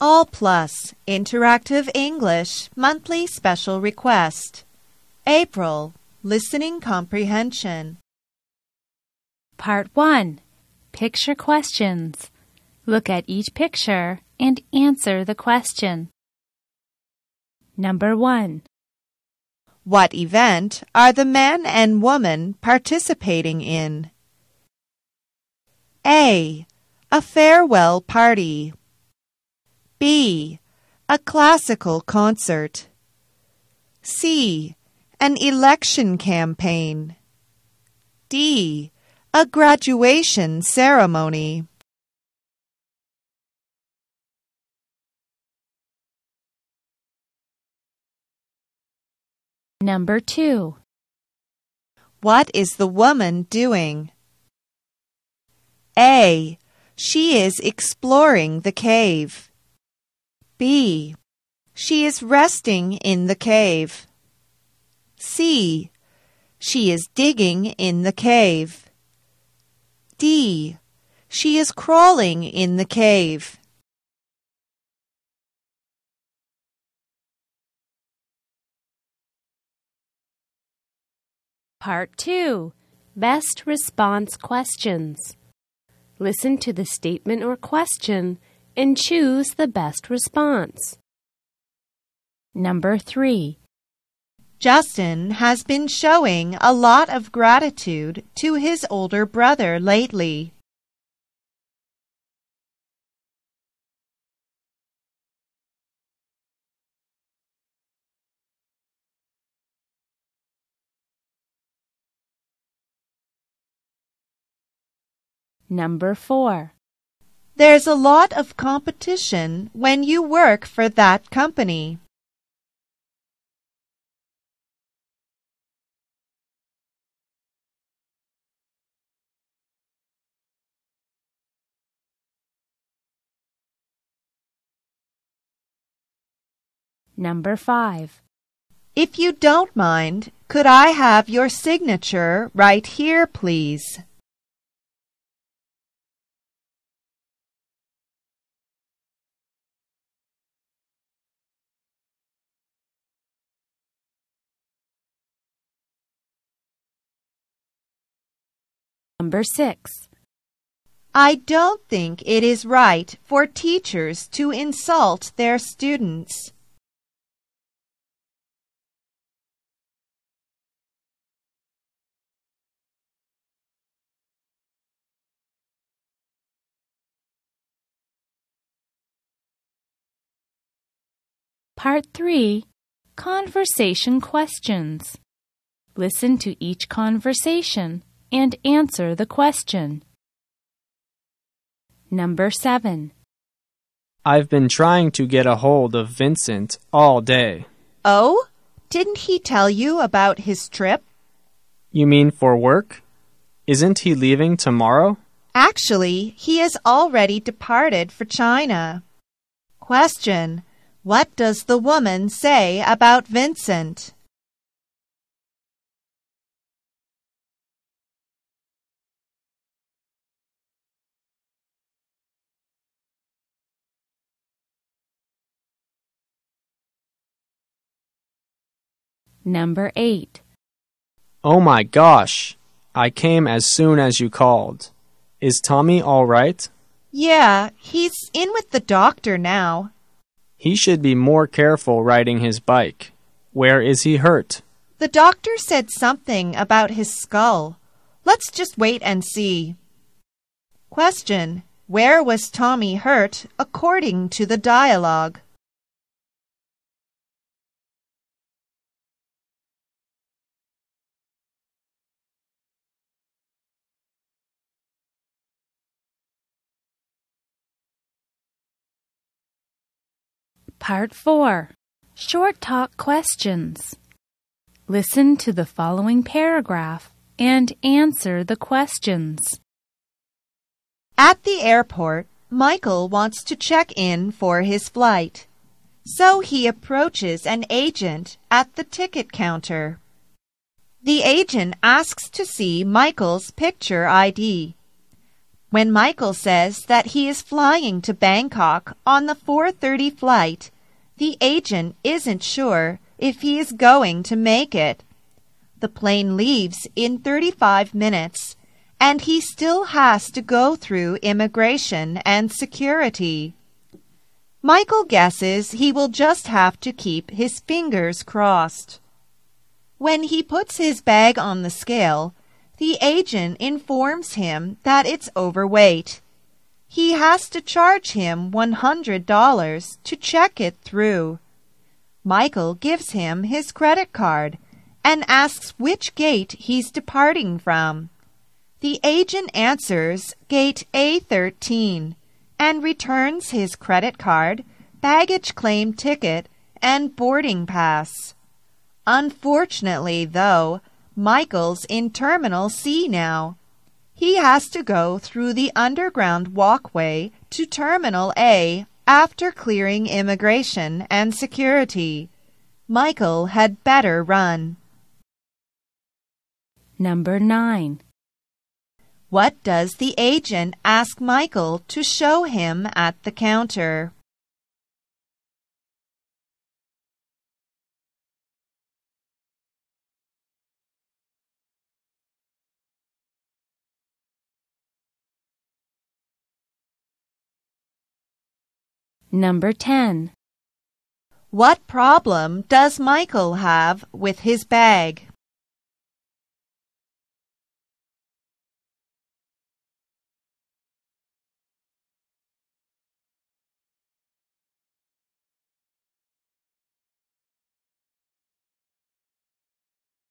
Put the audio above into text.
All Plus Interactive English Monthly Special Request. April, Listening Comprehension. Part 1. Picture questions. Look at each picture and answer the question. Number 1. What event are the man and woman participating in? A. A farewell party. B. A classical concert. C. An election campaign. D. A graduation ceremony. Number 2. What is the woman doing? A. She is exploring the cave. B. She is resting in the cave. C. She is digging in the cave. D. She is crawling in the cave. Part 2. Best response questions. Listen to the statement or question and choose the best response. Number 3. Justin has been showing a lot of gratitude to his older brother lately. Number 4. There's a lot of competition when you work for that company. Number 5. If you don't mind, could I have your signature right here, please? Number 6. I don't think it is right for teachers to insult their students. Part 3. Conversation questions. Listen to each conversation and answer the question. Number 7. I've been trying to get a hold of Vincent all day. Oh? Didn't he tell you about his trip? You mean for work? Isn't he leaving tomorrow? Actually, he has already departed for China. Question: what does the woman say about Vincent? Number 8. Oh my gosh! I came as soon as you called. Is Tommy all right? Yeah, he's in with the doctor now. He should be more careful riding his bike. Where is he hurt? The doctor said something about his skull. Let's just wait and see. Question: where was Tommy hurt according to the dialogue? Part 4. Short talk questions. Listen to the following paragraph and answer the questions. At the airport, Michael wants to check in for his flight. So he approaches an agent at the ticket counter. The agent asks to see Michael's picture ID. When Michael says that he is flying to Bangkok on the 4:30 flight, the agent isn't sure if he is going to make it. The plane leaves in 35 minutes, and he still has to go through immigration and security. Michael guesses he will just have to keep his fingers crossed. When he puts his bag on the scale, the agent informs him that it's overweight. He has to charge him $100 to check it through. Michael gives him his credit card and asks which gate he's departing from. The agent answers gate A13 and returns his credit card, baggage claim ticket, and boarding pass. Unfortunately, though, Michael's in Terminal C now. He has to go through the underground walkway to Terminal A after clearing immigration and security. Michael had better run. Number 9. What does the agent ask Michael to show him at the counter? Number 10. What problem does Michael have with his bag?